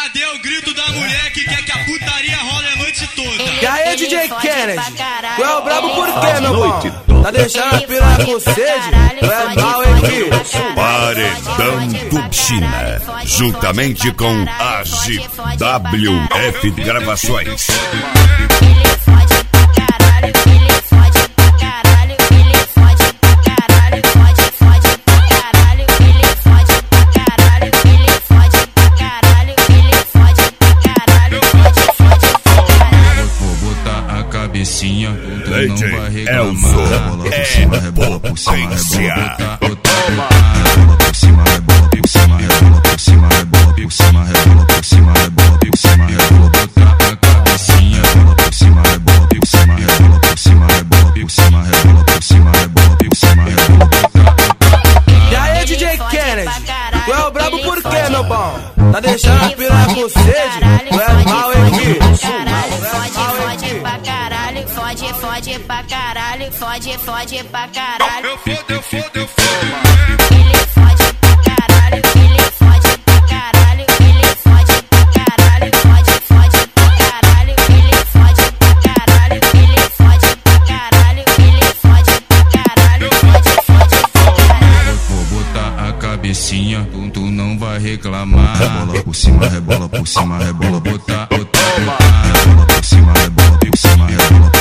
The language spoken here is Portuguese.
Cadê o grito da mulher que quer que a putaria role a noite toda? E aí, DJ Kennedy? Tu é o brabo por quê, meu irmão? Tá deixando a piranha com sede? Tu é mal, hein, filho? Paredão Tubchina, juntamente com a GWF Gravações. DJ Elzo é potência. Rebola por cima, rebola por cima, rebola por cima, rebola por cima, rebola por cima, rebola por cima, rebola botar a cabecinha. Rebola por cima, rebola por cima, rebola por cima, rebola por cima, rebola por cima, rebola por cima, rebola botar. E aí, DJ Kennedy? Tu é o brabo por quê, meu bom? Tá deixando a piranha com sede? Tu é mal, hein, filho? Fode, fode pra caralho, fode, fode pra caralho. Eu fodo, eu fodo, eu fodo. Ele fode pra caralho, ele fode pra caralho, ele fode pra caralho, fode, fode pra caralho, ele fode pra caralho, ele fode pra caralho, ele fode pra caralho, fode, fode pra caralho. Vou botar a cabecinha, tu não vai reclamar. Rebola por cima, rebola por cima, rebola botar, botar, botar. Rebola por cima, rebola por cima, rebola.